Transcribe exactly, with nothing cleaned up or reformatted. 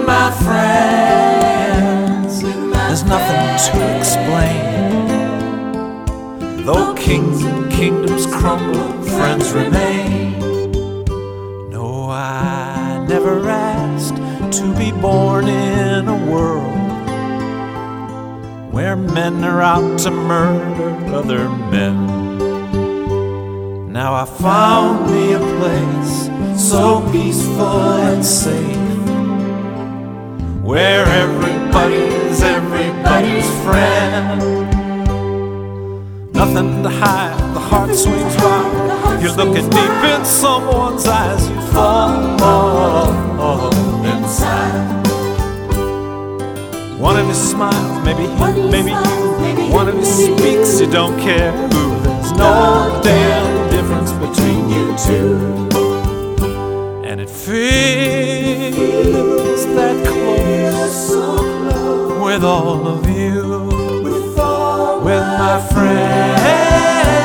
my friends. There's nothing to explain. Though kings and kingdoms crumble, friends remain. No, I never asked to be born in a world where men are out to murder other men. Now I found me a place so peaceful and safe, where everybody is everybody's friend. Nothing to hide, the heart swings wild. You're looking deep in someone's eyes, you fall inside. One of you smiles, maybe he, maybe you. One of you speaks, you don't care who. There's no damn difference between you two. And it feels that close with all of you, with my friends.